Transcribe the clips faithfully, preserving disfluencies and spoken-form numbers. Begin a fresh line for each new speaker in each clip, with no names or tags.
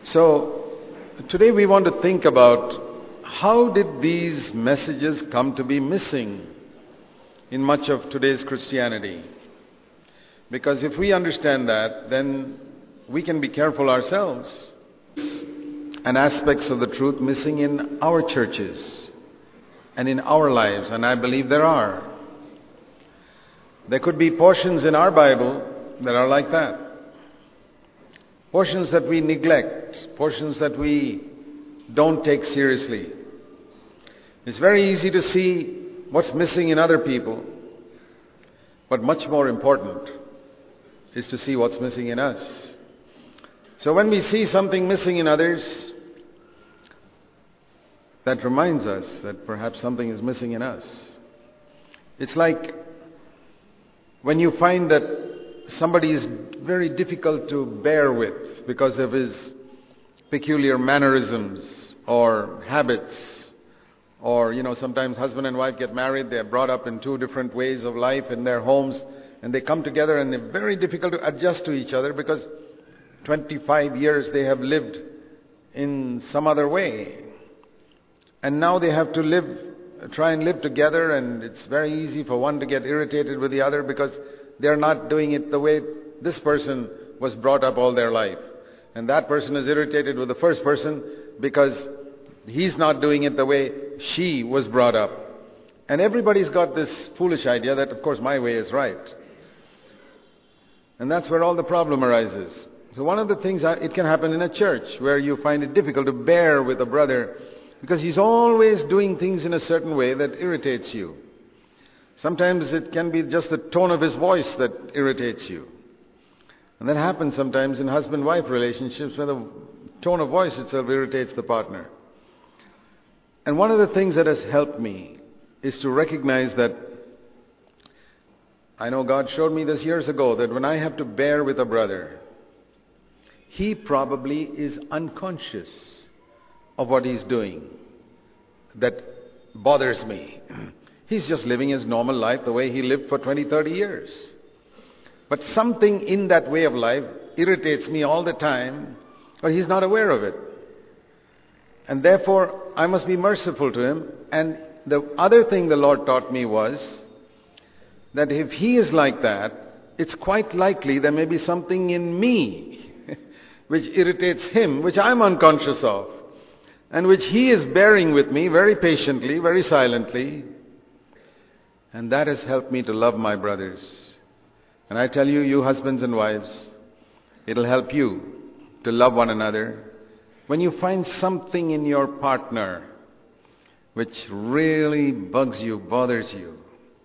So, today we want to think about how did these messages come to be missing in much of today's Christianity? Because if we understand that, then we can be careful ourselves. And aspects of the truth missing in our churches and in our lives, and I believe there are. There could be portions in our Bible that are like that. Portions that we neglect, portions that we don't take seriously. It's very easy to see what's missing in other people, but much more important is to see what's missing in us. So when we see something missing in others, that reminds us that perhaps something is missing in us. It's like when you find that somebody is very difficult to bear with because of his peculiar mannerisms or habits, or, you know, sometimes husband and wife get married, they're brought up in two different ways of life in their homes, and they come together and they're very difficult to adjust to each other because twenty-five years they have lived in some other way. And now they have to live, try and live together, and it's very easy for one to get irritated with the other because they're not doing it the way this person was brought up all their life. And that person is irritated with the first person because he's not doing it the way she was brought up. And everybody's got this foolish idea that, of course, my way is right. And that's where all the problem arises. So one of the things, it can happen in a church where you find it difficult to bear with a brother because he's always doing things in a certain way that irritates you. Sometimes it can be just the tone of his voice that irritates you. And that happens sometimes in husband-wife relationships where the tone of voice itself irritates the partner. And one of the things that has helped me is to recognize that, I know God showed me this years ago, that when I have to bear with a brother, he probably is unconscious of what he's doing that bothers me. He's just living his normal life the way he lived for twenty, thirty years. But something in that way of life irritates me all the time, but he's not aware of it. And therefore, I must be merciful to him. And the other thing the Lord taught me was that if he is like that, it's quite likely there may be something in me which irritates him, which I'm unconscious of, and which he is bearing with me very patiently, very silently. And that has helped me to love my brothers. And I tell you, you husbands and wives, it'll help you to love one another. When you find something in your partner which really bugs you, bothers you,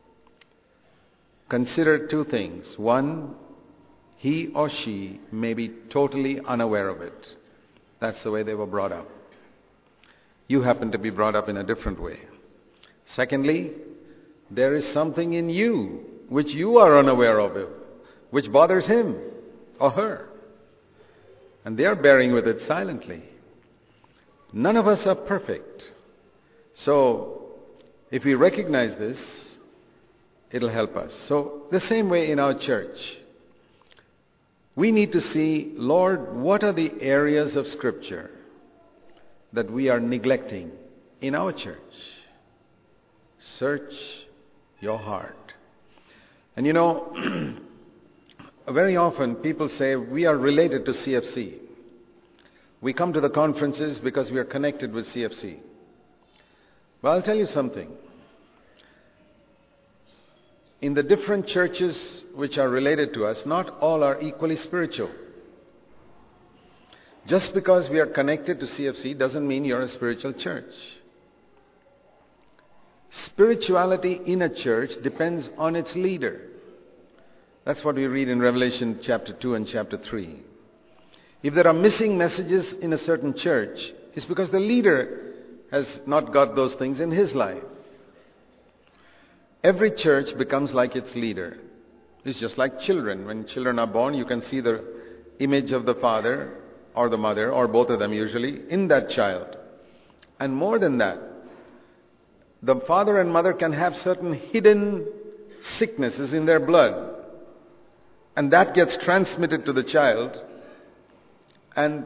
consider two things. One, he or she may be totally unaware of it. That's the way they were brought up. You happen to be brought up in a different way. Secondly, there is something in you which you are unaware of it, which bothers him or her. And they are bearing with it silently. None of us are perfect. So, if we recognize this, it'll help us. So, the same way in our church, we need to see, Lord, what are the areas of Scripture that we are neglecting in our church? Search your heart. And you know, very often people say we are related to C F C. We come to the conferences because we are connected with C F C. Well, I'll tell you something. In the different churches which are related to us, not all are equally spiritual. Just because we are connected to C F C doesn't mean you're a spiritual church. Spirituality in a church depends on its leader. That's what we read in Revelation chapter two and chapter three. If there are missing messages in a certain church, it's because the leader has not got those things in his life. Every church becomes like its leader. It's just like children. When children are born, you can see the image of the father or the mother, or both of them usually, in that child. And more than that, the father and mother can have certain hidden sicknesses in their blood. And that gets transmitted to the child. And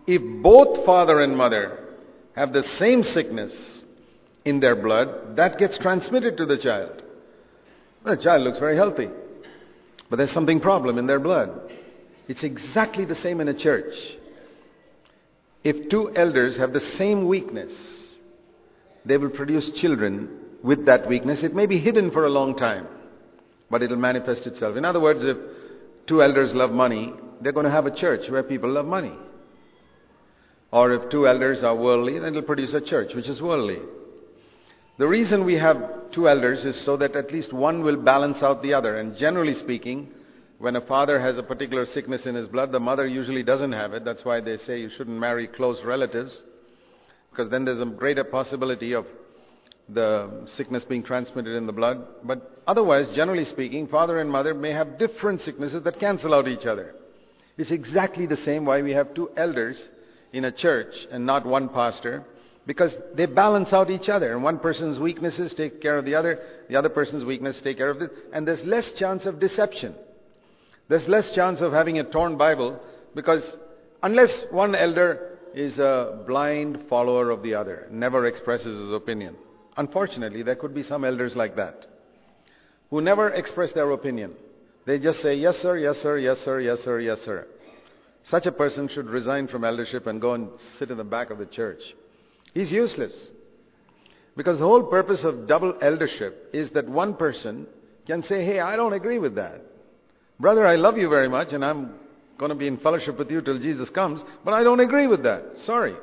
If both father and mother have the same sickness in their blood, that gets transmitted to the child. The child looks very healthy, but there's something problem in their blood. It's exactly the same in a church. If two elders have the same weakness, they will produce children with that weakness. It may be hidden for a long time, but it will manifest itself. In other words, if two elders love money, they're going to have a church where people love money. Or if two elders are worldly, then it will produce a church which is worldly. The reason we have two elders is so that at least one will balance out the other. And generally speaking, when a father has a particular sickness in his blood, the mother usually doesn't have it. That's why they say you shouldn't marry close relatives, because then there's a greater possibility of the sickness being transmitted in the blood. But otherwise, generally speaking, father and mother may have different sicknesses that cancel out each other. It's exactly the same why we have two elders in a church and not one pastor, because they balance out each other. And one person's weaknesses take care of the other, the other person's weakness take care of it, and there's less chance of deception. There's less chance of having a torn Bible, because unless one elder is a blind follower of the other, never expresses his opinion. Unfortunately, there could be some elders like that, who never express their opinion. They just say, yes sir, yes sir, yes sir, yes sir, yes sir. Such a person should resign from eldership and go and sit in the back of the church. He's useless. Because the whole purpose of double eldership is that one person can say, hey, I don't agree with that. Brother, I love you very much and I'm going to be in fellowship with you till Jesus comes, but I don't agree with that. Sorry.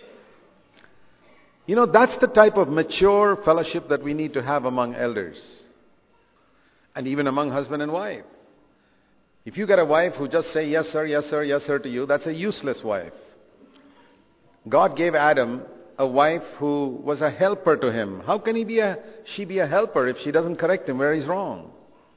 You know, that's the type of mature fellowship that we need to have among elders. And even among husband and wife. If you get a wife who just say yes sir, yes sir, yes sir to you, that's a useless wife. God gave Adam a wife who was a helper to him. How can he be a, she be a helper if she doesn't correct him where he's wrong?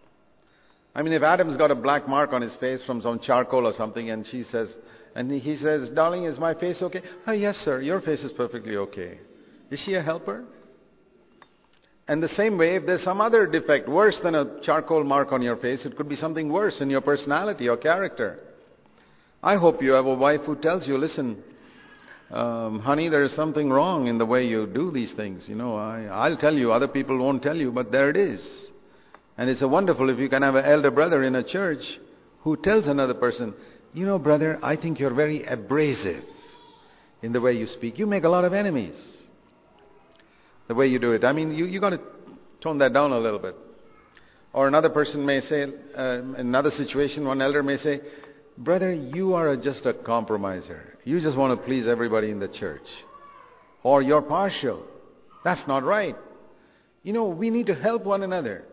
I mean, if Adam's got a black mark on his face from some charcoal or something, and she says, and he says, darling, is my face okay? Oh, yes, sir, your face is perfectly okay. Is she a helper? And the same way, if there's some other defect, worse than a charcoal mark on your face, it could be something worse in your personality or character. I hope you have a wife who tells you, listen, um, honey, there is something wrong in the way you do these things. You know, I, I'll tell you, other people won't tell you, but there it is. And it's a wonderful if you can have an elder brother in a church who tells another person, you know, brother, I think you're very abrasive in the way you speak. You make a lot of enemies. The way you do it. I mean, you, you got to tone that down a little bit. Or another person may say, uh, in another situation, one elder may say, brother, you are a, just a compromiser. You just want to please everybody in the church. Or you're partial. That's not right. You know, we need to help one another.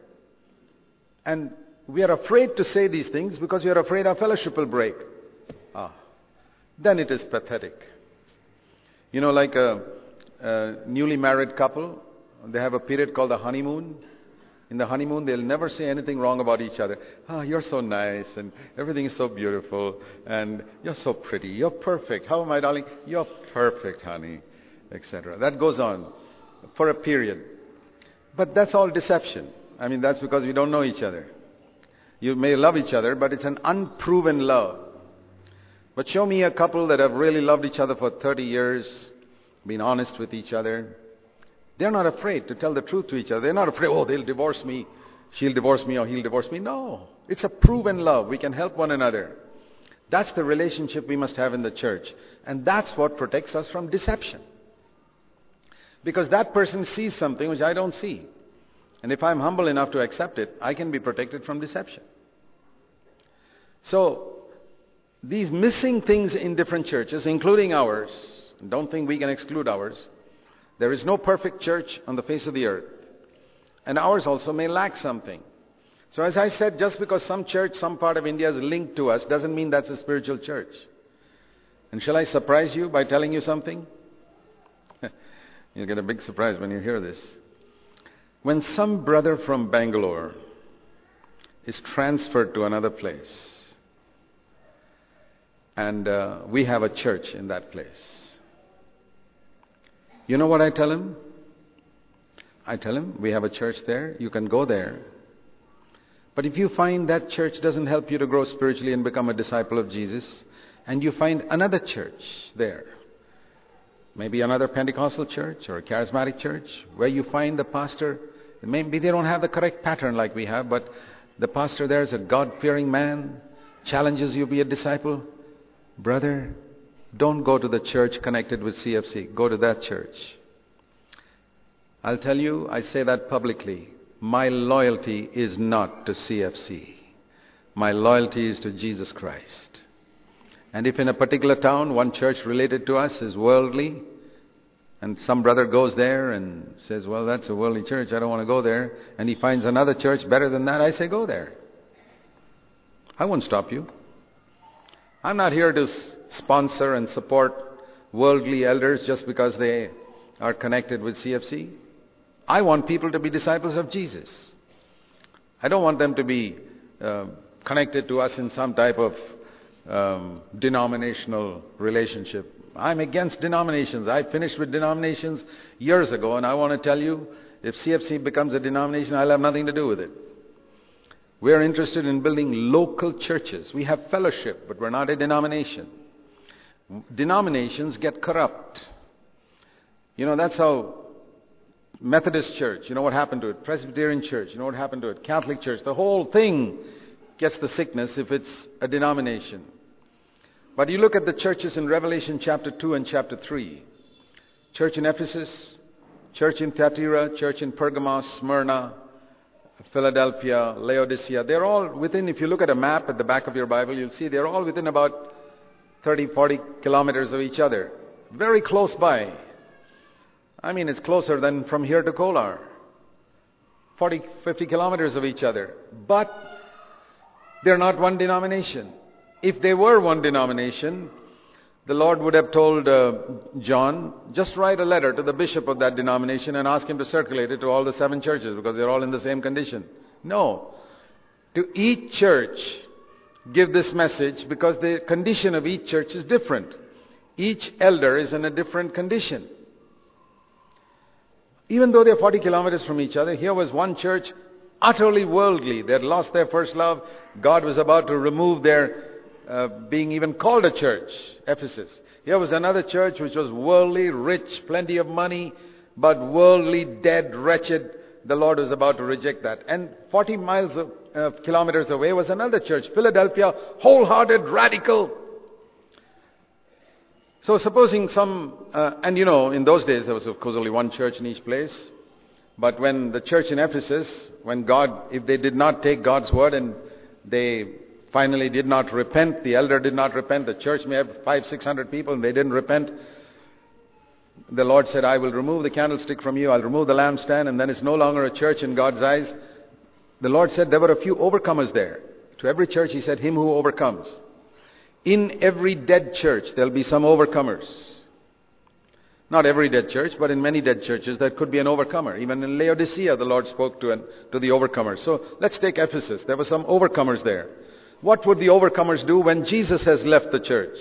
And we are afraid to say these things because we are afraid our fellowship will break. Ah, then it is pathetic. You know, like a, a newly married couple, they have a period called the honeymoon. In the honeymoon, they'll never say anything wrong about each other. Ah, you're so nice, and everything is so beautiful, and you're so pretty, you're perfect. How am I, darling? You're perfect, honey, et cetera. That goes on for a period. But that's all deception. I mean, that's because we don't know each other. You may love each other, but it's an unproven love. But show me a couple that have really loved each other for thirty years, been honest with each other. They're not afraid to tell the truth to each other. They're not afraid, oh, they'll divorce me. She'll divorce me or he'll divorce me. No. It's a proven love. We can help one another. That's the relationship we must have in the church. And that's what protects us from deception. Because that person sees something which I don't see. And if I'm humble enough to accept it, I can be protected from deception. So, these missing things in different churches, including ours, don't think we can exclude ours. There is no perfect church on the face of the earth. And ours also may lack something. So as I said, just because some church, some part of India is linked to us, doesn't mean that's a spiritual church. And shall I surprise you by telling you something? You'll get a big surprise when you hear this. When some brother from Bangalore is transferred to another place, and uh, we have a church in that place, you know what I tell him? I tell him, we have a church there, you can go there. But if you find that church doesn't help you to grow spiritually and become a disciple of Jesus, and you find another church there, maybe another Pentecostal church or a charismatic church, where you find the pastor, maybe they don't have the correct pattern like we have, but the pastor there is a God-fearing man, challenges you to be a disciple. Brother, don't go to the church connected with C F C. Go to that church. I'll tell you, I say that publicly. My loyalty is not to C F C. My loyalty is to Jesus Christ. And if in a particular town, one church related to us is worldly, and some brother goes there and says, well, that's a worldly church, I don't want to go there, and he finds another church better than that, I say go there. I won't stop you. I'm not here to s- sponsor and support worldly elders just because they are connected with C F C. I want people to be disciples of Jesus. I don't want them to be uh, connected to us in some type of um, denominational relationship. I'm against denominations. I finished with denominations years ago, and I want to tell you, if C F C becomes a denomination, I'll have nothing to do with it. We're interested in building local churches. We have fellowship, but we're not a denomination. Denominations get corrupt. You know, that's how Methodist Church, you know what happened to it? Presbyterian Church, you know what happened to it? Catholic Church, the whole thing gets the sickness if it's a denomination. But you look at the churches in Revelation chapter two and chapter three. Church in Ephesus, church in Thyatira, church in Pergamos, Smyrna, Philadelphia, Laodicea. They're all within, if you look at a map at the back of your Bible, you'll see they're all within about thirty, forty kilometers of each other. Very close by. I mean, it's closer than from here to Kolar. forty, fifty kilometers of each other. But they're not one denomination. If they were one denomination, the Lord would have told uh, John, just write a letter to the bishop of that denomination and ask him to circulate it to all the seven churches because they're all in the same condition. No. To each church, give this message because the condition of each church is different. Each elder is in a different condition. Even though they're forty kilometers from each other, here was one church utterly worldly. They had lost their first love. God was about to remove their uh, being even called a church, Ephesus. Here was another church which was worldly, rich, plenty of money, but worldly, dead, wretched. The Lord was about to reject that. And forty miles of, uh, kilometers away was another church, Philadelphia, wholehearted, radical. So supposing some, uh, and you know, in those days there was of course only one church in each place. But when the church in Ephesus, when God, if they did not take God's word and they finally did not repent, the elder did not repent, the church may have five, six hundred people and they didn't repent. The Lord said, I will remove the candlestick from you, I'll remove the lampstand, and then it's no longer a church in God's eyes. The Lord said there were a few overcomers there. To every church he said, him who overcomes. In every dead church, there'll be some overcomers. Not every dead church, but in many dead churches, there could be an overcomer. Even in Laodicea, the Lord spoke to, an, to the overcomers. So let's take Ephesus. There were some overcomers there. What would the overcomers do when Jesus has left the church?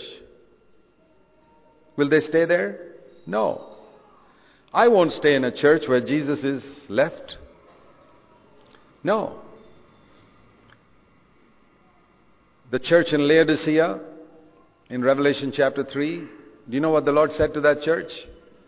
Will they stay there? No. I won't stay in a church where Jesus is left. No. The church in Laodicea, in Revelation chapter three, do you know what the Lord said to that church?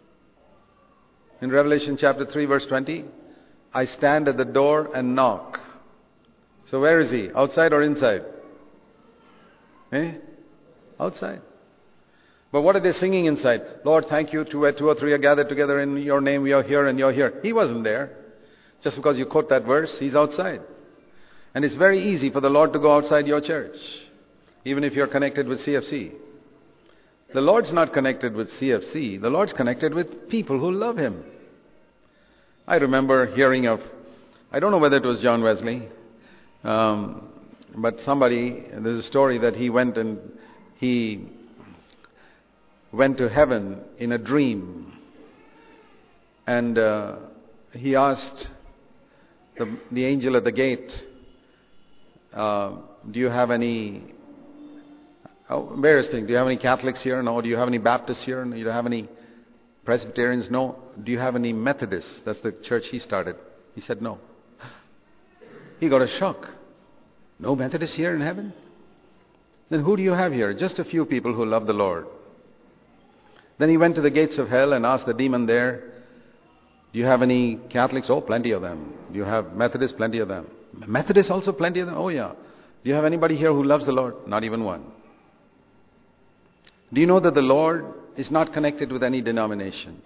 In Revelation chapter three, verse twenty, I stand at the door and knock. So where is he? Outside or inside? Eh? Outside. But what are they singing inside? Lord, thank you, two, two or three are gathered together in your name, we are here and you're here. He wasn't there. Just because you quote that verse, he's outside. And it's very easy for the Lord to go outside your church, even if you're connected with C F C. The Lord's not connected with C F C. The Lord's connected with people who love Him. I remember hearing of, I don't know whether it was John Wesley, um, but somebody, there's a story that he went and he went to heaven in a dream. And uh, he asked the, the angel at the gate, uh, do you have any... Oh, various things. Do you have any Catholics here? No. Do you have any Baptists here? No. Do you have any Presbyterians? No. Do you have any Methodists? That's the church he started. He said no. He got a shock. No Methodists here in heaven? then who do you have here? Just a few people who love the Lord. Then he went to the gates of hell and asked the demon there, do you have any Catholics? Oh, plenty of them. Do you have Methodists? Plenty of them. Methodists also? Plenty of them? Oh, yeah. Do you have anybody here who loves the Lord? Not even one. Do you know that the Lord is not connected with any denomination?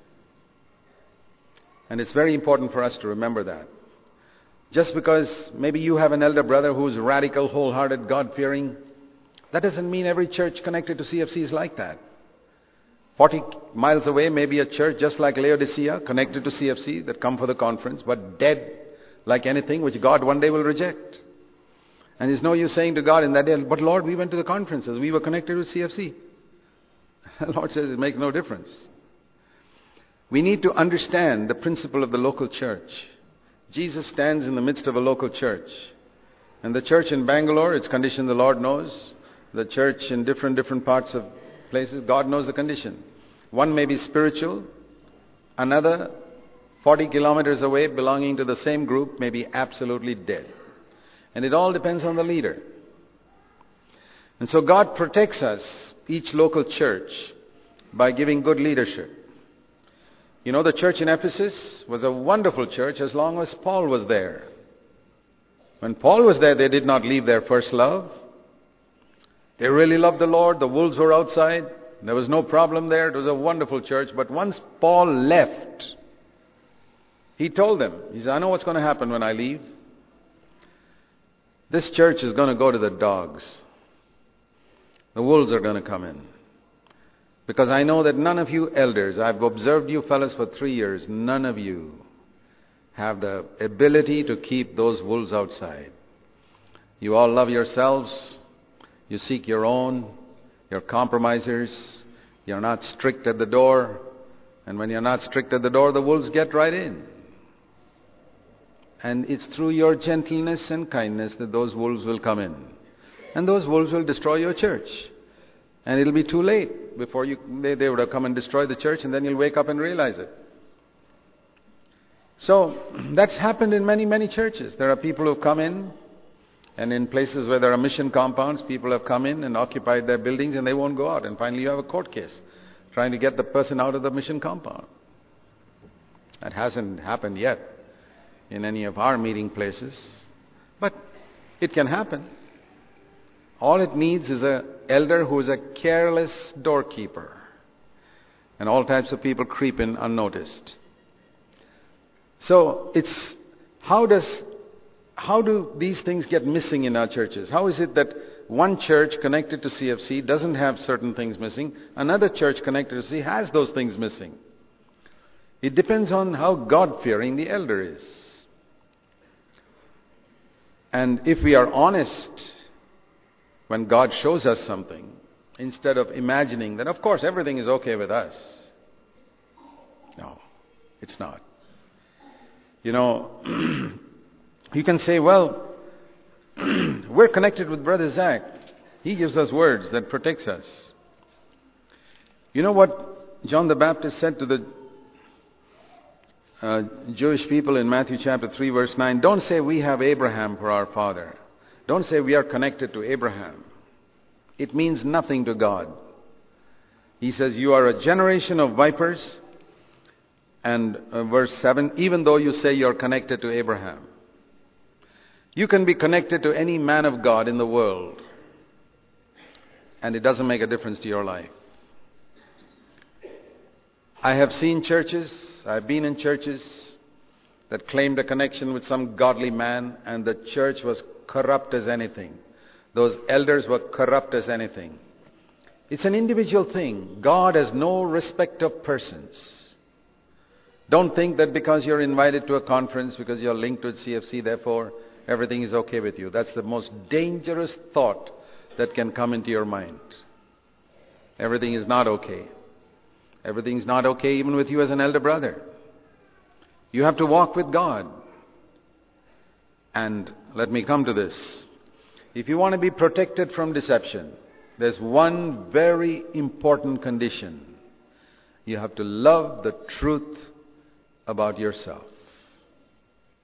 And it's very important for us to remember that. Just because maybe you have an elder brother who's radical, wholehearted, God-fearing, that doesn't mean every church connected to C F C is like that. Forty miles away may be a church just like Laodicea, connected to C F C, that come for the conference, but dead like anything which God one day will reject. And there's no use saying to God in that day, but Lord, we went to the conferences, we were connected with C F C. The Lord says it makes no difference. We need to understand the principle of the local church. Jesus stands in the midst of a local church. And the church in Bangalore, its condition the Lord knows. The church in different, different parts of places, God knows the condition. One may be spiritual. Another, forty kilometers away, belonging to the same group, may be absolutely dead. And it all depends on the leader. And so God protects us, each local church, by giving good leadership. You know, the church in Ephesus was a wonderful church as long as Paul was there. When Paul was there, they did not leave their first love. They really loved the Lord. The wolves were outside. There was no problem there. It was a wonderful church. But once Paul left, he told them, he said, I know what's going to happen when I leave. This church is going to go to the dogs. The wolves are going to come in. Because I know that none of you elders, I've observed you fellows for three years, none of you have the ability to keep those wolves outside. You all love yourselves. You seek your own. You're compromisers. You're not strict at the door. And when you're not strict at the door, the wolves get right in. And it's through your gentleness and kindness that those wolves will come in. And those wolves will destroy your church. And it'll be too late before you they, they would have come and destroyed the church, and then you'll wake up and realize it. So that's happened in many, many churches. There are people who have come in, and in places where there are mission compounds, people have come in and occupied their buildings and they won't go out. And finally you have a court case trying to get the person out of the mission compound. That hasn't happened yet in any of our meeting places. But it can happen. All it needs is an elder who is a careless doorkeeper. And all types of people creep in unnoticed. So it's, how does, how do these things get missing in our churches? How is it that one church connected to C F C doesn't have certain things missing, another church connected to C F C has those things missing? It depends on how God-fearing the elder is. And if we are honest, when God shows us something, instead of imagining that, of course, everything is okay with us. No, it's not. You know, you can say, well, we're connected with Brother Zach. He gives us words that protects us. You know what John the Baptist said to the uh, Jewish people in Matthew chapter three, verse nine? Don't say we have Abraham for our father. Don't say we are connected to Abraham. It means nothing to God. He says, you are a generation of vipers. And uh, verse seven, even though you say you're connected to Abraham. You can be connected to any man of God in the world. And it doesn't make a difference to your life. I have seen churches, I've been in churches that claimed a connection with some godly man, and the church was corrupt as anything. Those elders were corrupt as anything. It's an individual thing. God has no respect of persons. Don't think that because you're invited to a conference, because you're linked with C F C, therefore everything is okay with you. That's the most dangerous thought that can come into your mind. Everything is not okay. Everything is not okay even with you as an elder brother. You have to walk with God. And let me come to this. If you want to be protected from deception, there's one very important condition. You have to love the truth about yourself.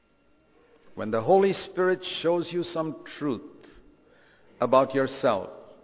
When the Holy Spirit shows you some truth about yourself,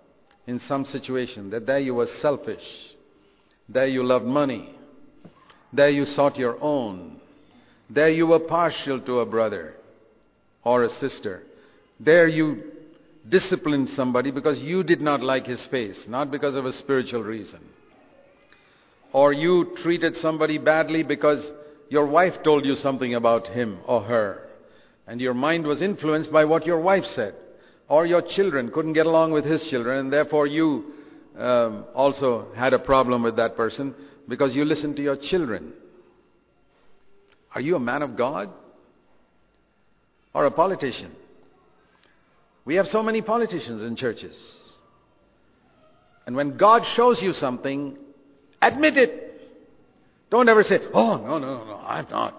in some situation, that there you were selfish, there you loved money, there you sought your own, there you were partial to a brother or a sister, there you disciplined somebody because you did not like his face, not because of a spiritual reason. Or you treated somebody badly because your wife told you something about him or her, and your mind was influenced by what your wife said. Or your children couldn't get along with his children, and therefore you um, also had a problem with that person because you listened to your children. Are you a man of God or a politician? We have so many politicians in churches. And when God shows you something, admit it. Don't ever say, oh, no, no, no, no, I'm not.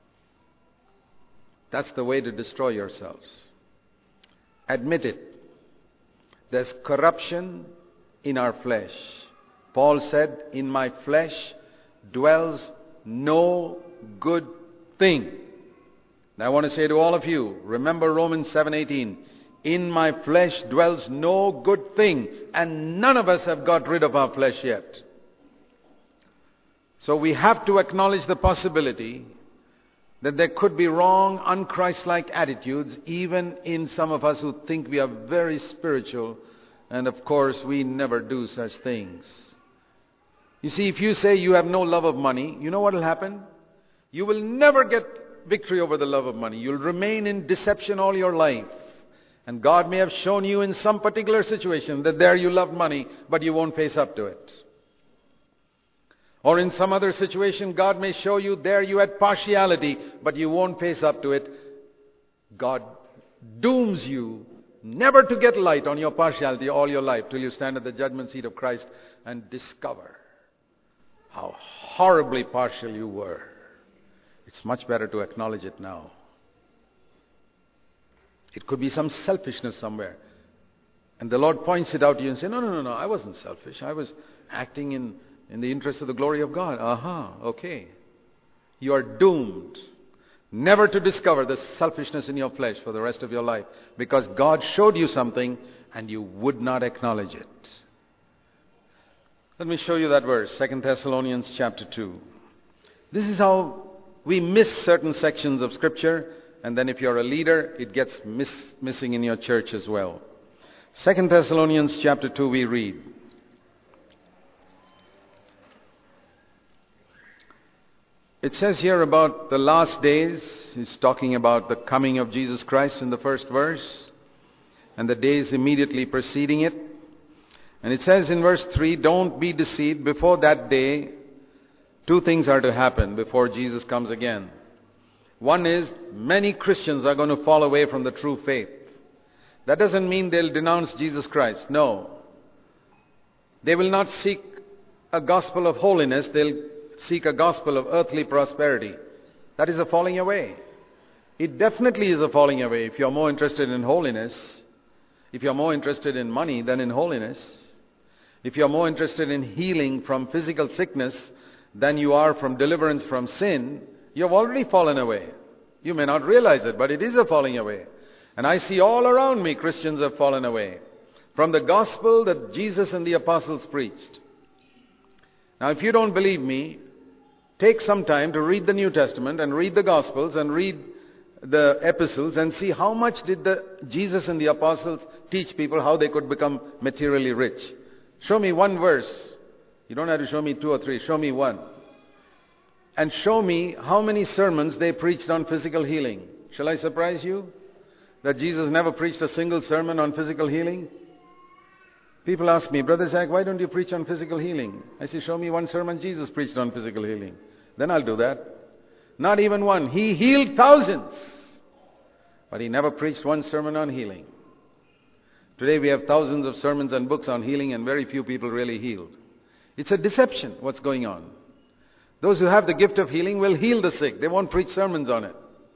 That's the way to destroy yourselves. Admit it. There's corruption in our flesh. Paul said, in my flesh dwells no good thing. Now I want to say to all of you, remember Romans seven eighteen. In my flesh dwells no good thing. And none of us have got rid of our flesh yet. So we have to acknowledge the possibility that there could be wrong, un-Christ-like attitudes, even in some of us who think we are very spiritual, and of course we never do such things. You see, if you say you have no love of money, you know what will happen? You will never get victory over the love of money. You'll remain in deception all your life. And God may have shown you in some particular situation that there you love money, but you won't face up to it. Or in some other situation, God may show you there you had partiality, but you won't face up to it. God dooms you never to get light on your partiality all your life till you stand at the judgment seat of Christ and discover how horribly partial you were. It's much better to acknowledge it now. It could be some selfishness somewhere. And the Lord points it out to you and says, no, no, no, no, I wasn't selfish. I was acting in In the interest of the glory of God. Aha, okay. You are doomed never to discover the selfishness in your flesh for the rest of your life, because God showed you something and you would not acknowledge it. Let me show you that verse, Second Thessalonians chapter two. This is how we miss certain sections of Scripture, and then if you're a leader, it gets miss, missing in your church as well. Second Thessalonians chapter two we read. It says here about the last days. He's talking about the coming of Jesus Christ in the first verse, and the days immediately preceding it. And it says in verse three, don't be deceived. Before that day, two things are to happen before Jesus comes again. One is, many Christians are going to fall away from the true faith. That doesn't mean they'll denounce Jesus Christ. No. They will not seek a gospel of holiness. They'll seek a gospel of earthly prosperity. That is a falling away. It definitely is a falling away if you're more interested in holiness, if you're more interested in money than in holiness, if you're more interested in healing from physical sickness than you are from deliverance from sin, you've already fallen away. You may not realize it, but it is a falling away. And I see all around me Christians have fallen away from the gospel that Jesus and the apostles preached. Now, if you don't believe me, take some time to read the New Testament and read the Gospels and read the epistles and see how much did the Jesus and the apostles teach people how they could become materially rich. Show me one verse. You don't have to show me two or three. Show me one. And show me how many sermons they preached on physical healing. Shall I surprise you that Jesus never preached a single sermon on physical healing? People ask me, Brother Zach, why don't you preach on physical healing? I say, show me one sermon Jesus preached on physical healing. Then I'll do that. Not even one. He healed thousands. But he never preached one sermon on healing. Today we have thousands of sermons and books on healing, and very few people really healed. It's a deception what's going on. Those who have the gift of healing will heal the sick. They won't preach sermons on it.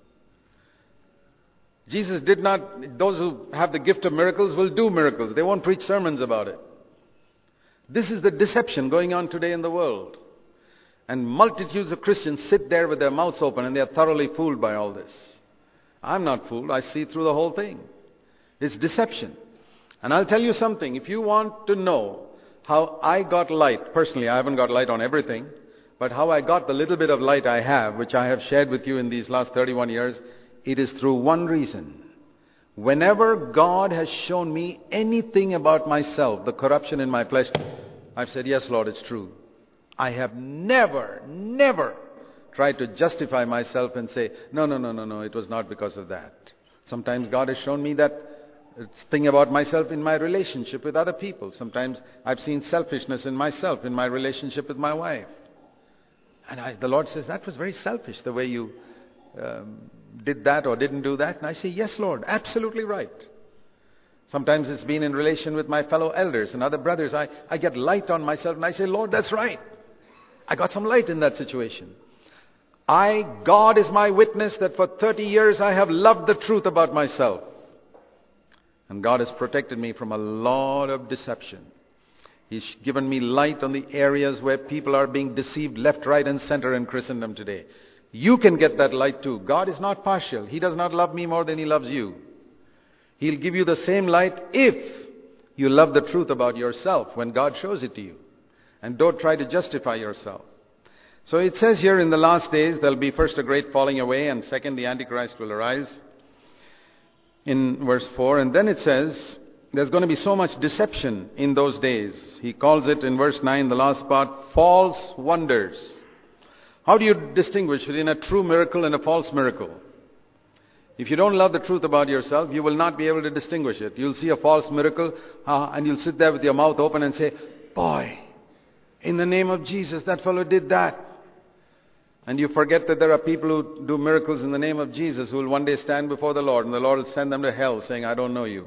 Jesus did not, those who have the gift of miracles will do miracles. They won't preach sermons about it. This is the deception going on today in the world. And multitudes of Christians sit there with their mouths open and they are thoroughly fooled by all this. I'm not fooled. I see through the whole thing. It's deception. And I'll tell you something, if you want to know how I got light, personally I haven't got light on everything, but how I got the little bit of light I have, which I have shared with you in these last thirty-one years, it is through one reason. Whenever God has shown me anything about myself, the corruption in my flesh, I've said, yes, Lord, it's true. I have never, never tried to justify myself and say, no, no, no, no, no, it was not because of that. Sometimes God has shown me that thing about myself in my relationship with other people. Sometimes I've seen selfishness in myself, in my relationship with my wife. And I, the Lord says, that was very selfish, the way you um, did that or didn't do that. And I say, yes, Lord, absolutely right. Sometimes it's been in relation with my fellow elders and other brothers. I, I get light on myself and I say, Lord, that's right. I got some light in that situation. I, God is my witness that for thirty years I have loved the truth about myself. And God has protected me from a lot of deception. He's given me light on the areas where people are being deceived left, right, and center in Christendom today. You can get that light too. God is not partial. He does not love me more than He loves you. He'll give you the same light if you love the truth about yourself when God shows it to you. And don't try to justify yourself. So it says here, in the last days, there'll be first a great falling away, and second, the Antichrist will arise. In verse four, and then it says, there's going to be so much deception in those days. He calls it in verse nine, the last part, false wonders. How do you distinguish between a true miracle and a false miracle? If you don't love the truth about yourself, you will not be able to distinguish it. You'll see a false miracle, uh, and you'll sit there with your mouth open and say, boy, in the name of Jesus, that fellow did that. And you forget that there are people who do miracles in the name of Jesus who will one day stand before the Lord, and the Lord will send them to hell saying, I don't know you.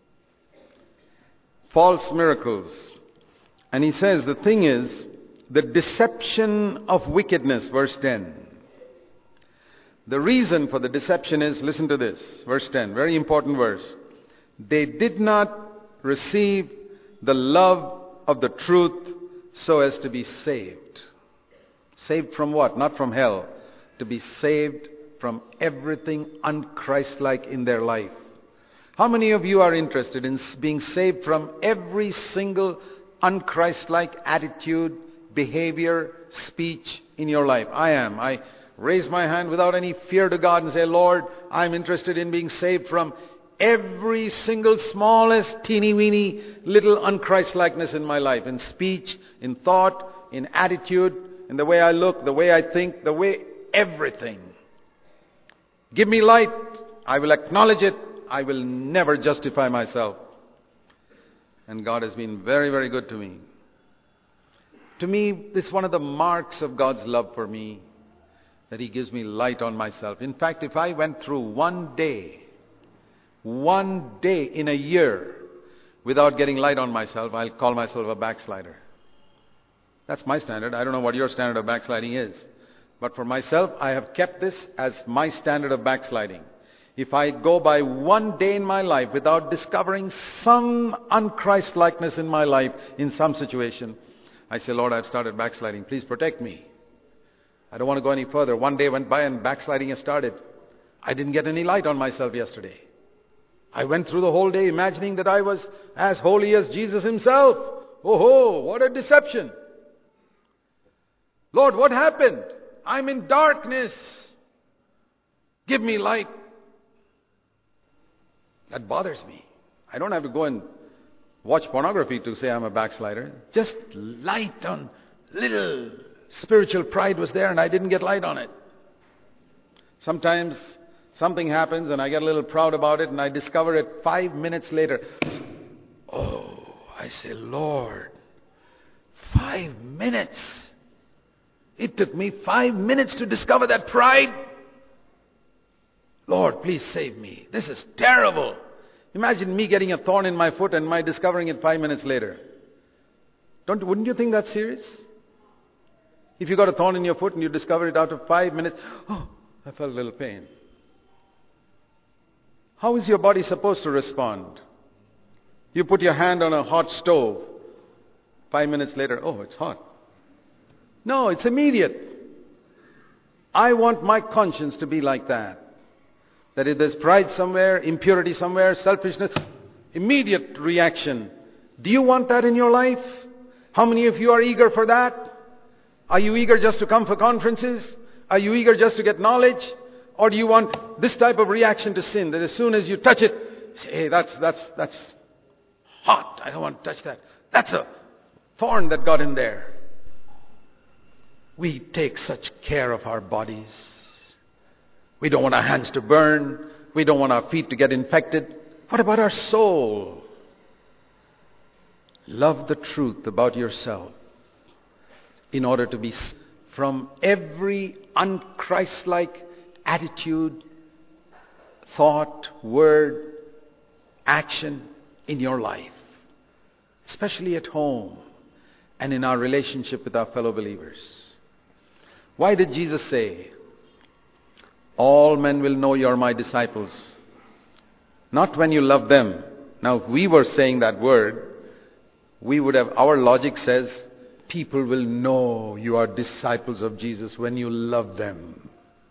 False miracles. And he says the thing is, the deception of wickedness, verse ten. The reason for the deception is, listen to this, verse ten, very important verse. They did not receive the love of the truth so as to be saved. Saved from what? Not from hell. To be saved from everything unchristlike in their life. How many of you are interested in being saved from every single unchristlike attitude, behavior, speech in your life? I am. I raise my hand without any fear to God and say, Lord, I'm interested in being saved from every single smallest teeny weeny little unChristlikeness in my life, in speech, in thought, in attitude, in the way I look, the way I think, the way everything. Give me light. I will acknowledge it. I will never justify myself. And God has been very, very good to me. To me, this is one of the marks of God's love for me, that He gives me light on myself. In fact, if I went through one day, one day in a year without getting light on myself, I'll call myself a backslider. That's my standard. I don't know what your standard of backsliding is. But for myself, I have kept this as my standard of backsliding. If I go by one day in my life without discovering some unChristlikeness in my life in some situation, I say, Lord, I've started backsliding. Please protect me. I don't want to go any further. One day went by and backsliding has started. I didn't get any light on myself yesterday. I went through the whole day imagining that I was as holy as Jesus Himself. Oh ho, what a deception. Lord, what happened? I'm in darkness. Give me light. That bothers me. I don't have to go and watch pornography to say I'm a backslider. Just light on little spiritual pride was there and I didn't get light on it. Sometimes something happens and I get a little proud about it and I discover it five minutes later. Oh, I say, Lord, five minutes. It took me five minutes to discover that pride. Lord, please save me. This is terrible. Imagine me getting a thorn in my foot and my discovering it five minutes later. Don't, wouldn't you think that's serious? If you got a thorn in your foot and you discover it out of five minutes, oh, I felt a little pain. How is your body supposed to respond? You put your hand on a hot stove. Five minutes later, oh, it's hot. No, it's immediate. I want my conscience to be like that. That if there's pride somewhere, impurity somewhere, selfishness, Immediate reaction. Do you want that in your life? How many of you are eager for that? Are you eager just to come for conferences? Are you eager just to get knowledge? Or do you want this type of reaction to sin, that as soon as you touch it, say, hey, that's, that's, that's hot. I don't want to touch that. That's a thorn that got in there. We take such care of our bodies. We don't want our hands to burn. We don't want our feet to get infected. What about our soul? Love the truth about yourself in order to be from every unchristlike attitude, thought, word, action in your life, especially at home and in our relationship with our fellow believers. Why did Jesus say, all men will know you're my disciples? Not when you love them. Now, if we were saying that word, we would have, our logic says, people will know you are disciples of Jesus when you love them.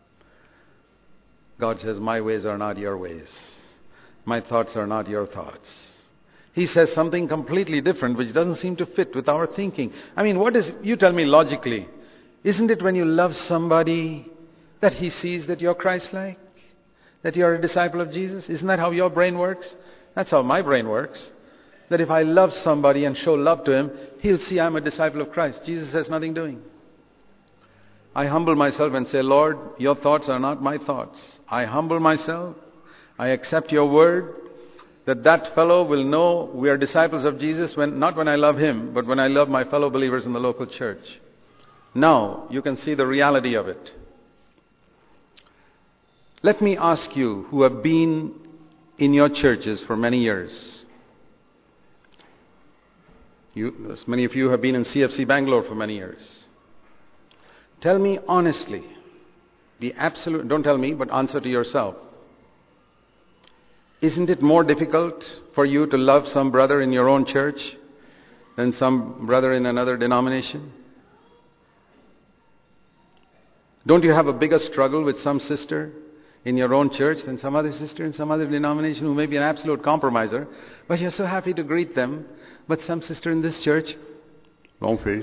God says, my ways are not your ways. My thoughts are not your thoughts. He says something completely different, which doesn't seem to fit with our thinking. I mean, what is, you tell me logically, isn't it when you love somebody that he sees that you're Christ-like? That you're a disciple of Jesus? Isn't that how your brain works? That's how my brain works. That if I love somebody and show love to him, he'll see I'm a disciple of Christ. Jesus has nothing doing. I humble myself and say, Lord, your thoughts are not my thoughts. I humble myself. I accept your word that that fellow will know we are disciples of Jesus, when not when I love him, but when I love my fellow believers in the local church. Now, you can see the reality of it. Let me ask you, who have been in your churches for many years. You, as many of you have been in C F C Bangalore for many years. Tell me honestly, be absolute, don't tell me, but answer to yourself. Isn't it more difficult for you to love some brother in your own church than some brother in another denomination? Don't you have a bigger struggle with some sister in your own church than some other sister in some other denomination who may be an absolute compromiser, but you're so happy to greet them? But some sister in this church, long face.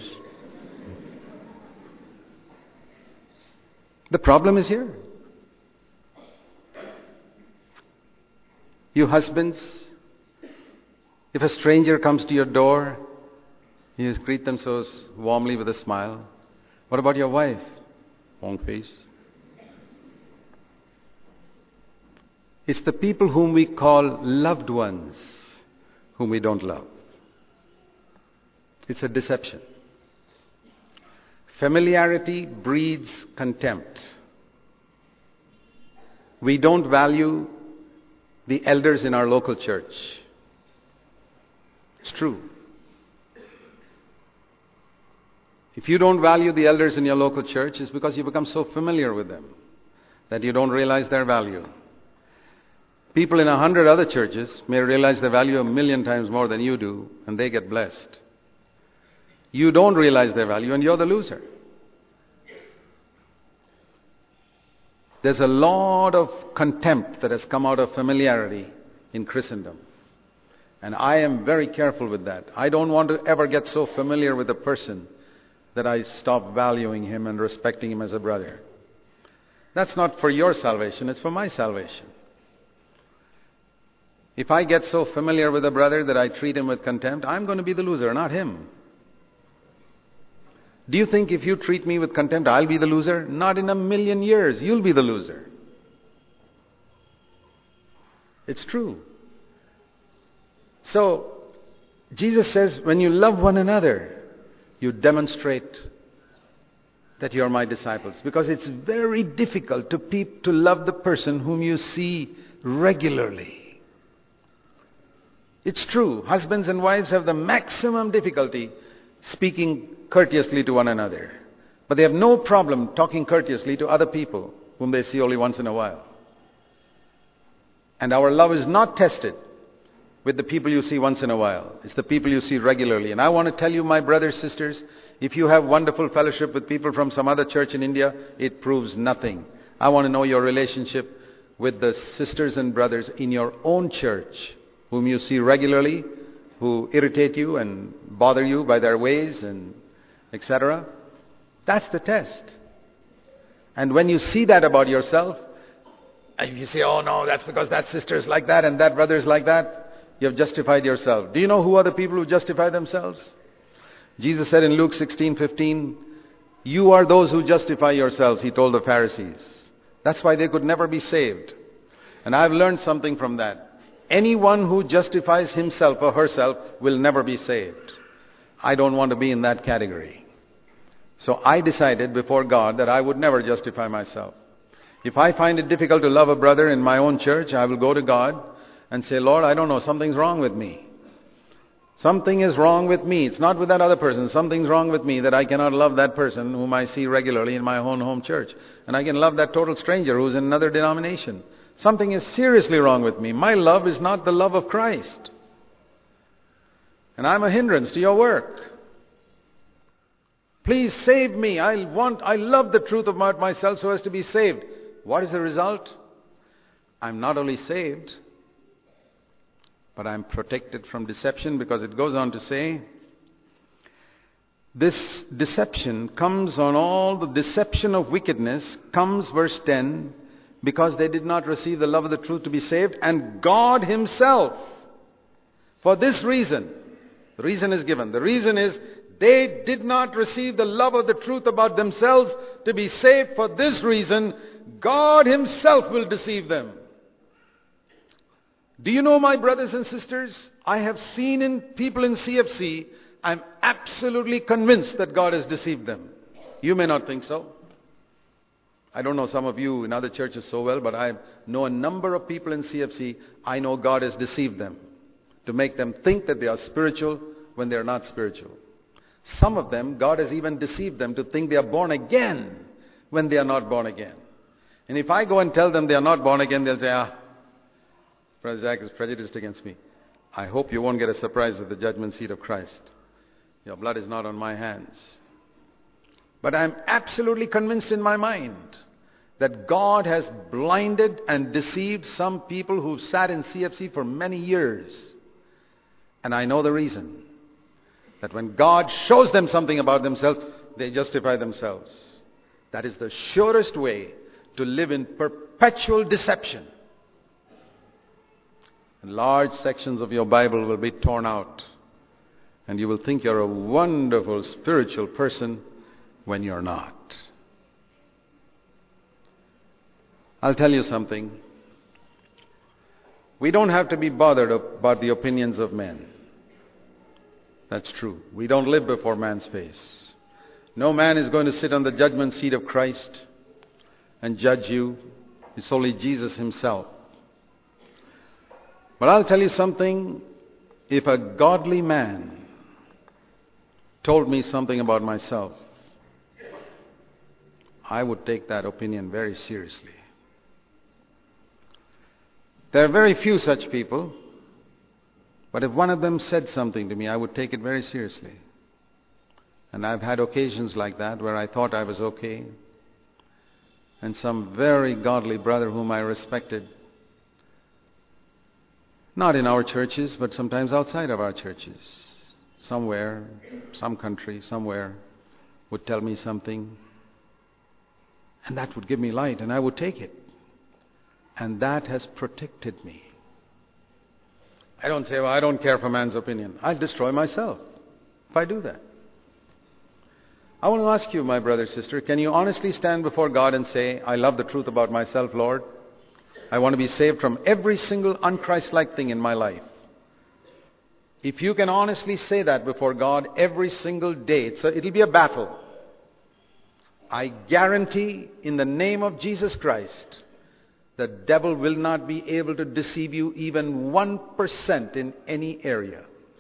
The problem is here. You husbands, if a stranger comes to your door, you just greet them so warmly with a smile. What about your wife? Long face. It's the people whom we call loved ones whom we don't love. It's a deception. Familiarity breeds contempt. We don't value the elders in our local church. It's true. If you don't value the elders in your local church, it's because you become so familiar with them that you don't realize their value. People in a hundred other churches may realize their value a million times more than you do, and they get blessed. You don't realize their value, and you're the loser. There's a lot of contempt that has come out of familiarity in Christendom. And I am very careful with that. I don't want to ever get so familiar with a person that I stop valuing him and respecting him as a brother. That's not for your salvation, it's for my salvation. If I get so familiar with a brother that I treat him with contempt, I'm going to be the loser, not him. Do you think if you treat me with contempt, I'll be the loser? Not in a million years. You'll be the loser. It's true. So, Jesus says, when you love one another, you demonstrate that you are my disciples. Because it's very difficult to peep, to love the person whom you see regularly. It's true. Husbands and wives have the maximum difficulty speaking courteously to one another. But they have no problem talking courteously to other people whom they see only once in a while. And our love is not tested with the people you see once in a while. It's the people you see regularly. And I want to tell you, my brothers, sisters, if you have wonderful fellowship with people from some other church in India, it proves nothing. I want to know your relationship with the sisters and brothers in your own church whom you see regularly, who irritate you and bother you by their ways and et cetera. That's the test. And when you see that about yourself, and you say, oh no, that's because that sister is like that and that brother is like that, you have justified yourself. Do you know who are the people who justify themselves? Jesus said in Luke sixteen fifteen, you are those who justify yourselves, he told the Pharisees. That's why they could never be saved. And I've learned something from that. Anyone who justifies himself or herself will never be saved. I don't want to be in that category. So I decided before God that I would never justify myself. If I find it difficult to love a brother in my own church, I will go to God and say, Lord, I don't know, something's wrong with me. Something is wrong with me. It's not with that other person. Something's wrong with me that I cannot love that person whom I see regularly in my own home church. And I can love that total stranger who's in another denomination. Something is seriously wrong with me. My love is not the love of Christ. And I'm a hindrance to your work. Please save me. I want, I love the truth about myself so as to be saved. What is the result? I'm not only saved, but I'm protected from deception, because it goes on to say, this deception comes on all the deception of wickedness, comes, verse ten, because they did not receive the love of the truth to be saved, and God himself, for this reason, the reason is given, the reason is they did not receive the love of the truth about themselves to be saved. For this reason, God himself will deceive them. Do you know, my brothers and sisters, I have seen in people in C F C, I'm absolutely convinced that God has deceived them. You may not think so. I don't know some of you in other churches so well, but I know a number of people in C F C, I know God has deceived them to make them think that they are spiritual when they are not spiritual. Some of them, God has even deceived them to think they are born again when they are not born again. And if I go and tell them they are not born again, they'll say, ah, Brother Zach is prejudiced against me. I hope you won't get a surprise at the judgment seat of Christ. Your blood is not on my hands. But I'm absolutely convinced in my mind that God has blinded and deceived some people who've sat in C F C for many years. And I know the reason. That when God shows them something about themselves, they justify themselves. That is the surest way to live in perpetual deception. And large sections of your Bible will be torn out. And you will think you're a wonderful spiritual person when you're not. I'll tell you something. We don't have to be bothered about the opinions of men. That's true. We don't live before man's face. No man is going to sit on the judgment seat of Christ and judge you. It's only Jesus himself. But I'll tell you something. If a godly man told me something about myself, I would take that opinion very seriously. There are very few such people. But if one of them said something to me, I would take it very seriously. And I've had occasions like that where I thought I was okay. And some very godly brother whom I respected, not in our churches, but sometimes outside of our churches, somewhere, some country, somewhere, would tell me something. And that would give me light, and I would take it. And that has protected me. I don't say, well, I don't care for man's opinion. I'll destroy myself if I do that. I want to ask you, my brother, sister, can you honestly stand before God and say, I love the truth about myself, Lord. I want to be saved from every single un-Christ-like thing in my life. If you can honestly say that before God every single day, so it'll be a battle. I guarantee in the name of Jesus Christ, the devil will not be able to deceive you even one percent in any area.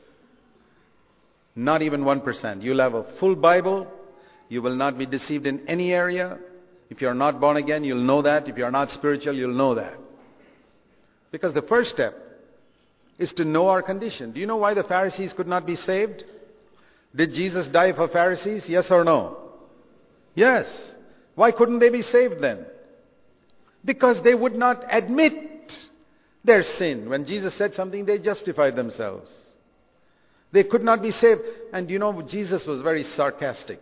Not even one percent. You'll have a full Bible. You will not be deceived in any area. If you're not born again, you'll know that. If you're not spiritual, you'll know that. Because the first step is to know our condition. Do you know why the Pharisees could not be saved? Did Jesus die for Pharisees? Yes or no? Yes. Why couldn't they be saved then? Because they would not admit their sin. When Jesus said something, they justified themselves. They could not be saved. And you know, Jesus was very sarcastic.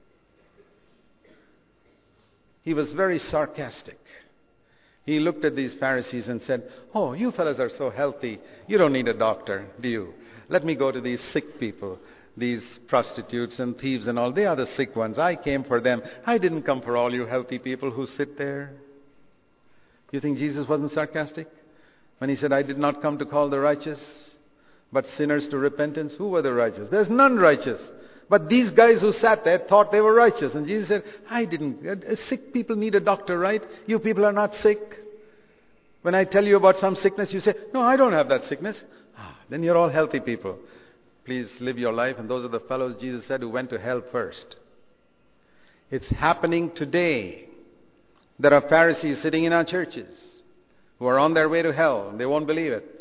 He was very sarcastic. He looked at these Pharisees and said, "Oh, you fellas are so healthy. You don't need a doctor, do you? Let me go to these sick people, these prostitutes and thieves and all. They are the sick ones. I came for them. I didn't come for all you healthy people who sit there." You think Jesus wasn't sarcastic? When he said, "I did not come to call the righteous, but sinners to repentance." Who were the righteous? There's none righteous. But these guys who sat there thought they were righteous. And Jesus said, I didn't. Uh, sick people need a doctor, right? You people are not sick. When I tell you about some sickness, you say, "No, I don't have that sickness." Ah, then you're all healthy people. Please live your life. And those are the fellows, Jesus said, who went to hell first. It's happening today. There are Pharisees sitting in our churches who are on their way to hell. They won't believe it.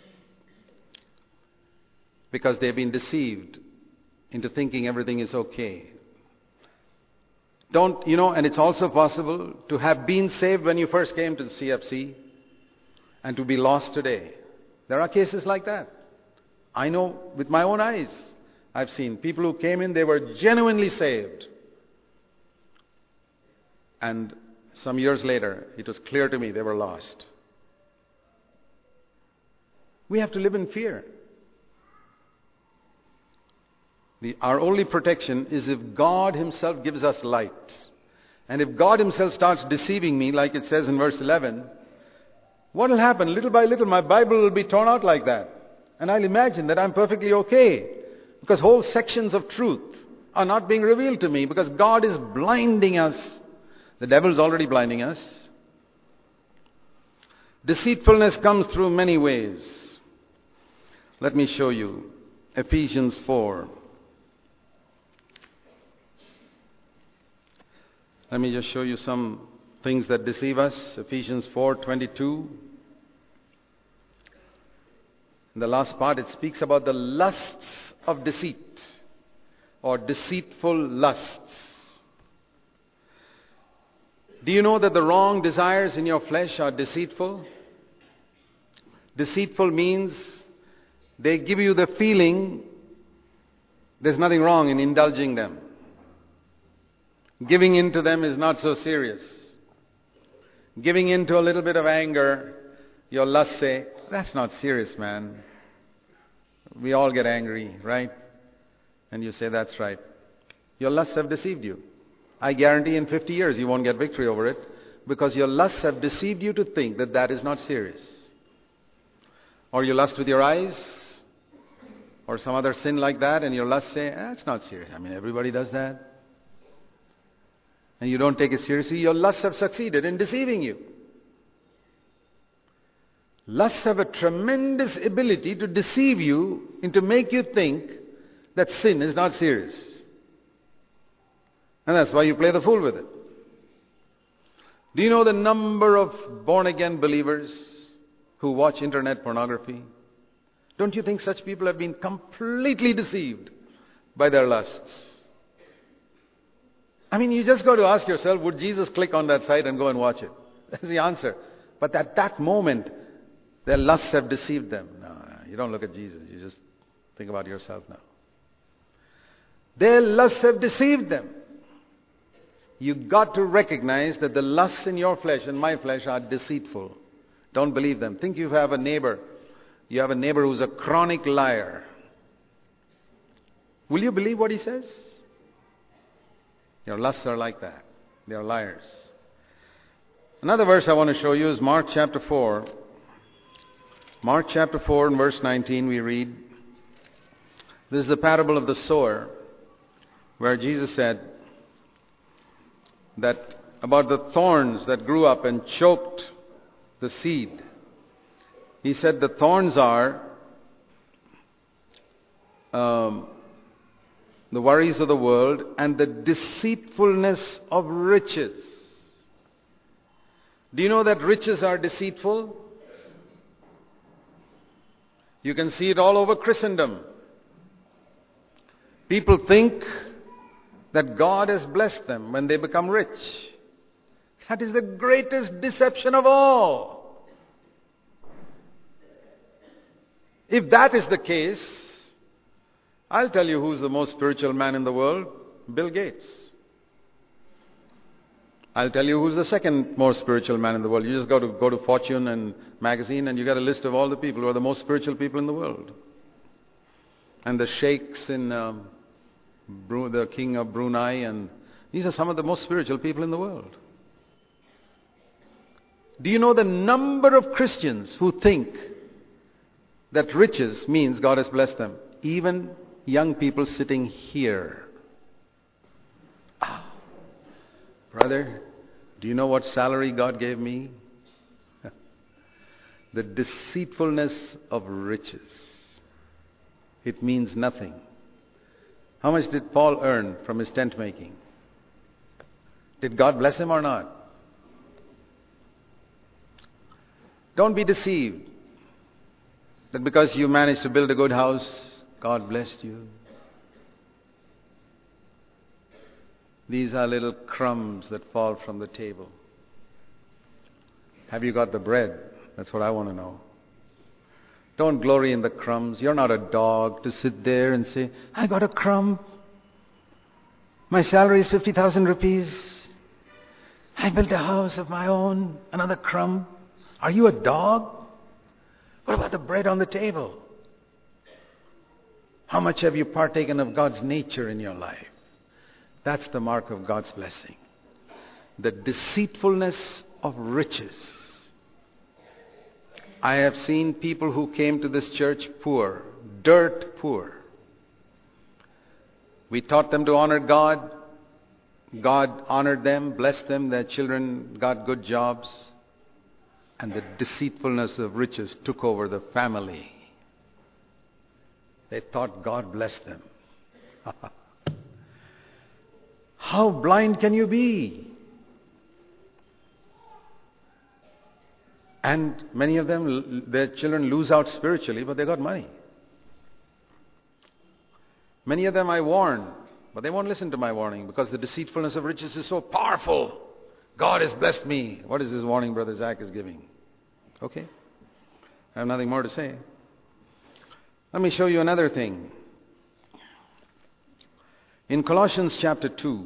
Because they've been deceived into thinking everything is okay. Don't, you know, and it's also possible to have been saved when you first came to the C F C and to be lost today. There are cases like that. I know with my own eyes. I've seen people who came in, they were genuinely saved. And some years later, it was clear to me they were lost. We have to live in fear. The, our only protection is if God Himself gives us light. And if God Himself starts deceiving me, like it says in verse eleven, what will happen? Little by little, my Bible will be torn out like that. And I'll imagine that I'm perfectly okay. Because whole sections of truth are not being revealed to me. Because God is blinding us. The devil's already blinding us. Deceitfulness comes through many ways. Let me show you. Ephesians four. Let me just show you some things that deceive us. Ephesians four twenty-two. In the last part, it speaks about the lusts of deceit or deceitful lusts. Do you know that the wrong desires in your flesh are deceitful? Deceitful means they give you the feeling there's nothing wrong in indulging them. Giving in to them is not so serious. Giving in to a little bit of anger, your lust say, "That's not serious, man." We all get angry, right? And you say, "That's right." Your lusts have deceived you. I guarantee in fifty years you won't get victory over it because your lusts have deceived you to think that that is not serious. Or you lust with your eyes or some other sin like that and your lust say, "That's not serious. I mean, everybody does that." And you don't take it seriously, your lusts have succeeded in deceiving you. Lusts have a tremendous ability to deceive you and to make you think that sin is not serious. And that's why you play the fool with it. Do you know the number of born-again believers who watch internet pornography? Don't you think such people have been completely deceived by their lusts? I mean, you just got to ask yourself, would Jesus click on that site and go and watch it? That's the answer. But at that moment, their lusts have deceived them. No, no, you don't look at Jesus. You just think about yourself now. Their lusts have deceived them. You've got to recognize that the lusts in your flesh and my flesh are deceitful. Don't believe them. Think you have a neighbor. You have a neighbor who's a chronic liar. Will you believe what he says? Your lusts are like that. They are liars. Another verse I want to show you is Mark chapter four. Mark chapter four and verse nineteen we read. This is the parable of the sower, where Jesus said that about the thorns that grew up and choked the seed. He said the thorns are um, the worries of the world and the deceitfulness of riches. Do you know that riches are deceitful? You can see it all over Christendom. People think that God has blessed them when they become rich. That is the greatest deception of all. If that is the case, I'll tell you who's the most spiritual man in the world. Bill Gates. I'll tell you who's the second most spiritual man in the world. You just got to go to Fortune and magazine and you got a list of all the people who are the most spiritual people in the world. And the sheikhs in um, Bru- the king of Brunei, and these are some of the most spiritual people in the world. Do you know the number of Christians who think that riches means God has blessed them? Even young people sitting here. Ah, brother, do you know what salary God gave me? The deceitfulness of riches. It means nothing. How much did Paul earn from his tent making? Did God bless him or not? Don't be deceived that because you managed to build a good house, God blessed you. These are little crumbs that fall from the table. Have you got the bread? That's what I want to know. Don't glory in the crumbs. You're not a dog to sit there and say, I got a crumb. My salary is fifty thousand rupees. I built a house of my own. Another crumb. Are you a dog? What about the bread on the table? How much have you partaken of God's nature in your life? That's the mark of God's blessing. The deceitfulness of riches. I have seen people who came to this church poor, dirt poor. We taught them to honor God. God honored them, blessed them. Their children got good jobs. And the deceitfulness of riches took over the family. They thought God blessed them. How blind can you be? And many of them, their children lose out spiritually, but they got money. Many of them I warn, but they won't listen to my warning because the deceitfulness of riches is so powerful. God has blessed me. What is this warning Brother Zach is giving? Okay. I have nothing more to say. Let me show you another thing. In Colossians chapter two,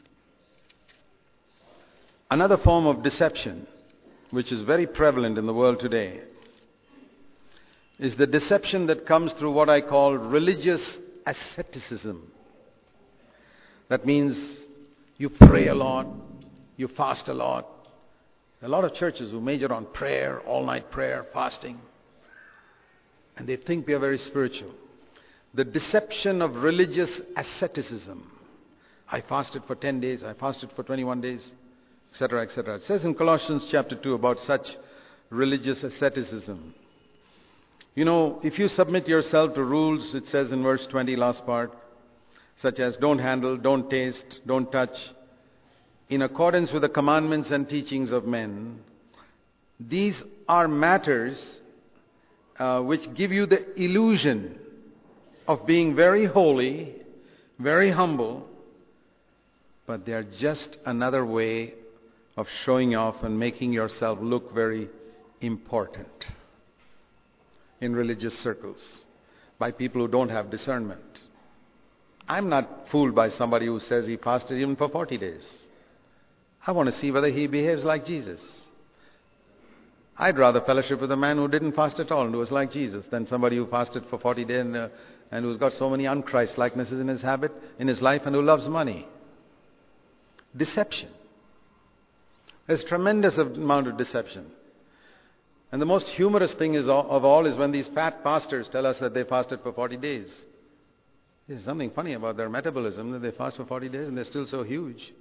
another form of deception, which is very prevalent in the world today, is the deception that comes through what I call religious asceticism. That means you pray a lot, you fast a lot. A lot of churches who major on prayer, all-night prayer, fasting, and they think they are very spiritual. The deception of religious asceticism. I fasted for ten days, I fasted for twenty-one days, et cetera, et cetera. It says in Colossians chapter two about such religious asceticism. You know, if you submit yourself to rules, it says in verse twenty, last part, such as don't handle, don't taste, don't touch, in accordance with the commandments and teachings of men, these are matters uh, which give you the illusion of being very holy, very humble, but they are just another way of showing off and making yourself look very important in religious circles by people who don't have discernment. I'm not fooled by somebody who says he fasted even for forty days. I want to see whether he behaves like Jesus. I'd rather fellowship with a man who didn't fast at all and who was like Jesus than somebody who fasted for forty days and, uh, and who's got so many un-Christ likenesses in his habit, in his life, and who loves money. Deception. There's a tremendous amount of deception. And the most humorous thing is of all is when these fat pastors tell us that they fasted for forty days. There's something funny about their metabolism, that they fast for forty days and they're still so huge.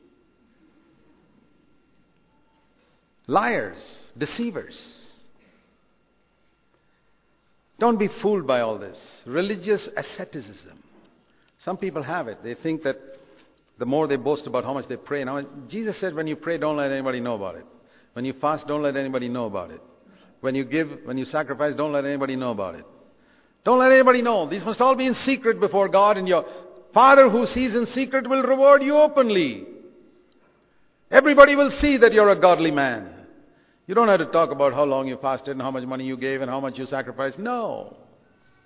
Liars, deceivers. Don't be fooled by all this. Religious asceticism. Some people have it. They think that the more they boast about how much they pray. Now, Jesus said when you pray, don't let anybody know about it. When you fast, don't let anybody know about it. When you give, when you sacrifice, don't let anybody know about it. Don't let anybody know. These must all be in secret before God, and your Father who sees in secret will reward you openly. Everybody will see that you're a godly man. You don't have to talk about how long you fasted and how much money you gave and how much you sacrificed. No.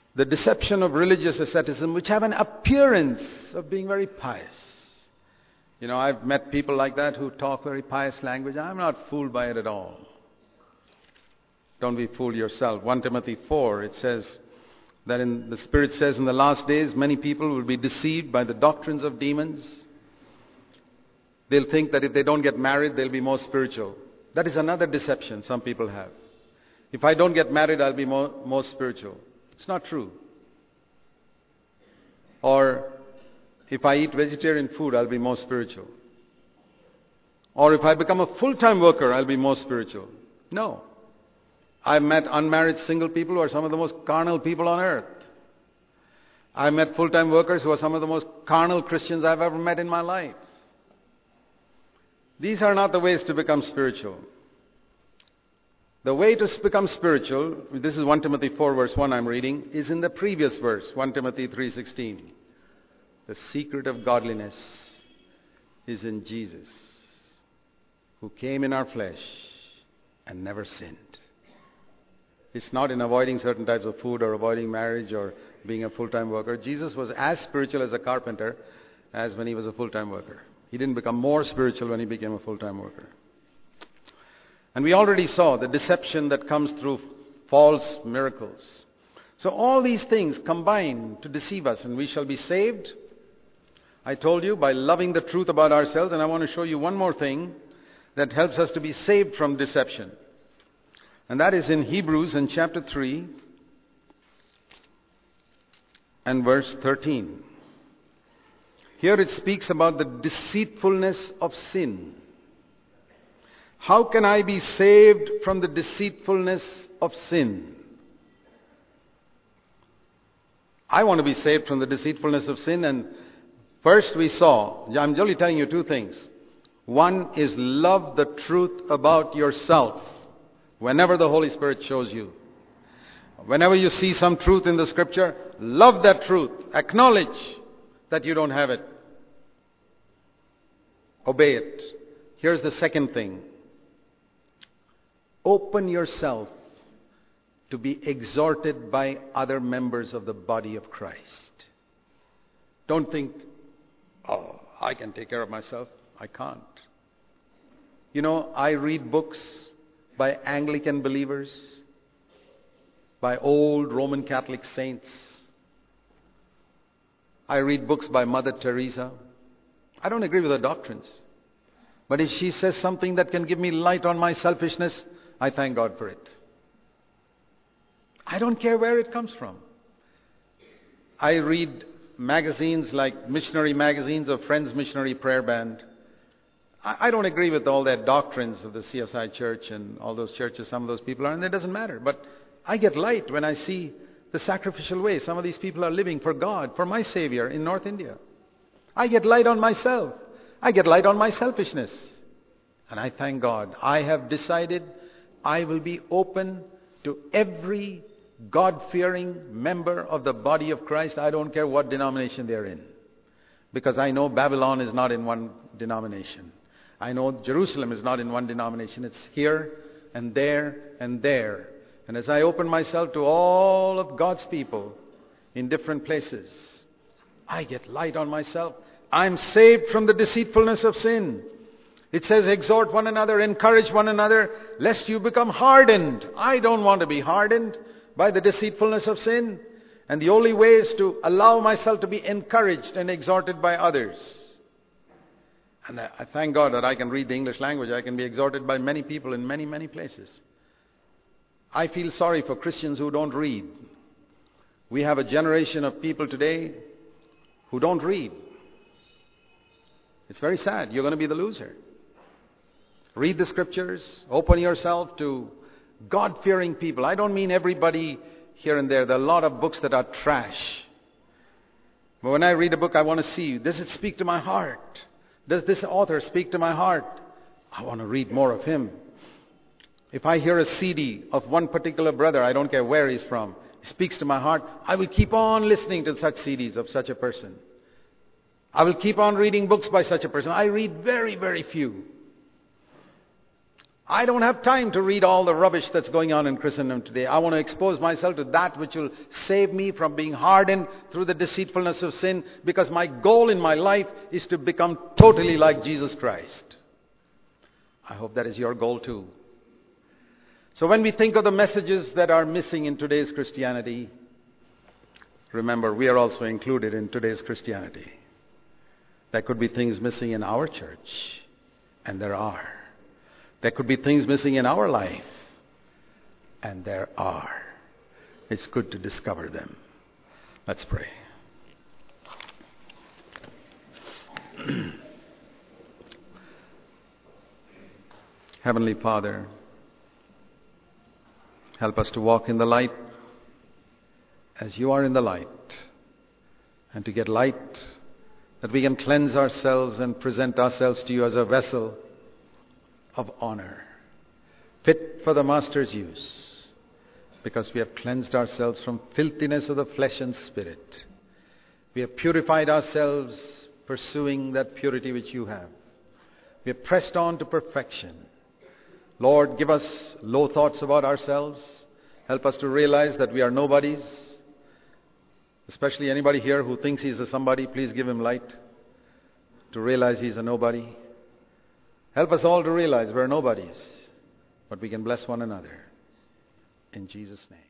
the deception of religious asceticism, which have an appearance of being very pious. You know, I've met people like that who talk very pious language. I'm not fooled by it at all. Don't be fooled yourself. First Timothy four, it says that in the Spirit says in the last days, many people will be deceived by the doctrines of demons. They'll think that if they don't get married, they'll be more spiritual. That is another deception some people have. If I don't get married, I'll be more, more spiritual. It's not true. Or if I eat vegetarian food, I'll be more spiritual. Or if I become a full-time worker, I'll be more spiritual. No. I've met unmarried single people who are some of the most carnal people on earth. I've met full-time workers who are some of the most carnal Christians I've ever met in my life. These are not the ways to become spiritual. The way to become spiritual, this is First Timothy four verse one I'm reading, is in the previous verse, First Timothy three sixteen. The secret of godliness is in Jesus, who came in our flesh and never sinned. It's not in avoiding certain types of food or avoiding marriage or being a full-time worker. Jesus was as spiritual as a carpenter as when he was a full-time worker. He didn't become more spiritual when he became a full-time worker. And we already saw the deception that comes through false miracles. So all these things combine to deceive us, and we shall be saved, I told you, by loving the truth about ourselves. And I want to show you one more thing that helps us to be saved from deception. And that is in Hebrews in chapter three and verse thirteen. Here it speaks about the deceitfulness of sin. How can I be saved from the deceitfulness of sin? I want to be saved from the deceitfulness of sin, and first we saw, I'm only telling you two things. One is love the truth about yourself whenever the Holy Spirit shows you. Whenever you see some truth in the Scripture, love that truth. Acknowledge that you don't have it. Obey it. Here's the second thing. Open yourself to be exhorted by other members of the body of Christ. Don't think, oh, I can take care of myself. I can't. You know, I read books by Anglican believers, by old Roman Catholic saints. I read books by Mother Teresa. I don't agree with her doctrines. But if she says something that can give me light on my selfishness, I thank God for it. I don't care where it comes from. I read magazines like missionary magazines of Friends Missionary Prayer Band. I, I don't agree with all their doctrines of the C S I Church and all those churches some of those people are, and it doesn't matter. But I get light when I see the sacrificial way some of these people are living for God, for my Savior in North India. I get light on myself. I get light on my selfishness. And I thank God. I have decided I will be open to every God-fearing member of the body of Christ. I don't care what denomination they're in. Because I know Babylon is not in one denomination. I know Jerusalem is not in one denomination. It's here and there and there. And as I open myself to all of God's people in different places, I get light on myself. I'm saved from the deceitfulness of sin. It says, exhort one another, encourage one another, lest you become hardened. I don't want to be hardened by the deceitfulness of sin. And the only way is to allow myself to be encouraged and exhorted by others. And I thank God that I can read the English language. I can be exhorted by many people in many, many places. I feel sorry for Christians who don't read. We have a generation of people today who don't read. It's very sad. You're going to be the loser. Read the Scriptures. Open yourself to God-fearing people. I don't mean everybody here and there. There are a lot of books that are trash. But when I read a book, I want to see, does it speak to my heart? Does this author speak to my heart? I want to read more of him. If I hear a C D of one particular brother, I don't care where he's from, he speaks to my heart, I will keep on listening to such C Ds of such a person. I will keep on reading books by such a person. I read very, very few. I don't have time to read all the rubbish that's going on in Christendom today. I want to expose myself to that which will save me from being hardened through the deceitfulness of sin, because my goal in my life is to become totally like Jesus Christ. I hope that is your goal too. So when we think of the messages that are missing in today's Christianity, remember, we are also included in today's Christianity. There could be things missing in our church, and there are. There could be things missing in our life, and there are. It's good to discover them. Let's pray. Heavenly Father, help us to walk in the light as you are in the light, and to get light that we can cleanse ourselves and present ourselves to you as a vessel of honor, fit for the Master's use, because we have cleansed ourselves from filthiness of the flesh and spirit. We have purified ourselves, pursuing that purity which you have. We have pressed on to perfection. Lord, give us low thoughts about ourselves. Help us to realize that we are nobodies. Especially anybody here who thinks he's a somebody, please give him light to realize he's a nobody. Help us all to realize we're nobodies, but we can bless one another. In Jesus' name.